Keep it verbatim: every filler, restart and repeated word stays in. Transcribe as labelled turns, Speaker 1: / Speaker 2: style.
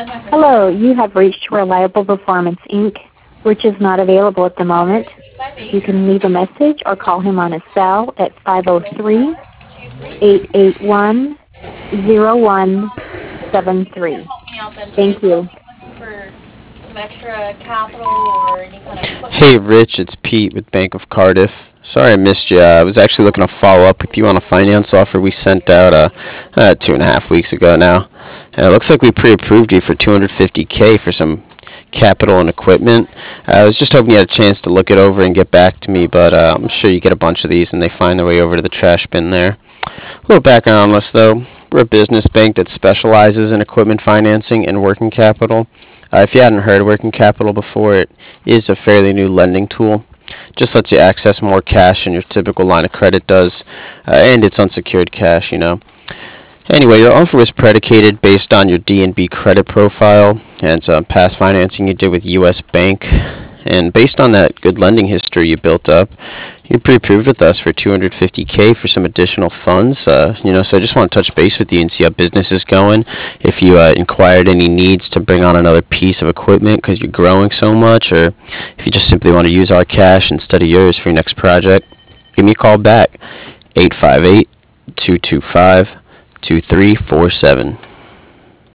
Speaker 1: Hello, you have reached Reliable Performance, Incorporated, which is not available at the moment. You can leave a message or call him on his cell at five oh three, eight eight one, zero one seven three. Thank you.
Speaker 2: Hey Rich, it's Pete with Bank of Cardiff. Sorry I missed you. I was actually looking to follow up with you on a finance offer we sent out uh, uh, two and a half weeks ago now. And it looks like we pre-approved you for two hundred fifty k for some capital and equipment. Uh, I was just hoping you had a chance to look it over and get back to me, but uh, I'm sure you get a bunch of these and they find their way over to the trash bin there. A little background on us though. We're a business bank that specializes in equipment financing and working capital. Uh, if you hadn't heard of working capital before, it is a fairly new lending tool. Just lets you access more cash than your typical line of credit does, uh, and it's unsecured cash, you know. Anyway, your offer was predicated based on your D N B credit profile and some past financing you did with U S Bank. And based on that good lending history you built up, you pre-approved with us for two hundred fifty k for some additional funds. Uh, you know, so I just want to touch base with you and see how business is going. If you uh, inquired any needs to bring on another piece of equipment because you're growing so much, or if you just simply want to use our cash instead of yours for your next project, give me a call back. eight five eight, two two five, two three four seven.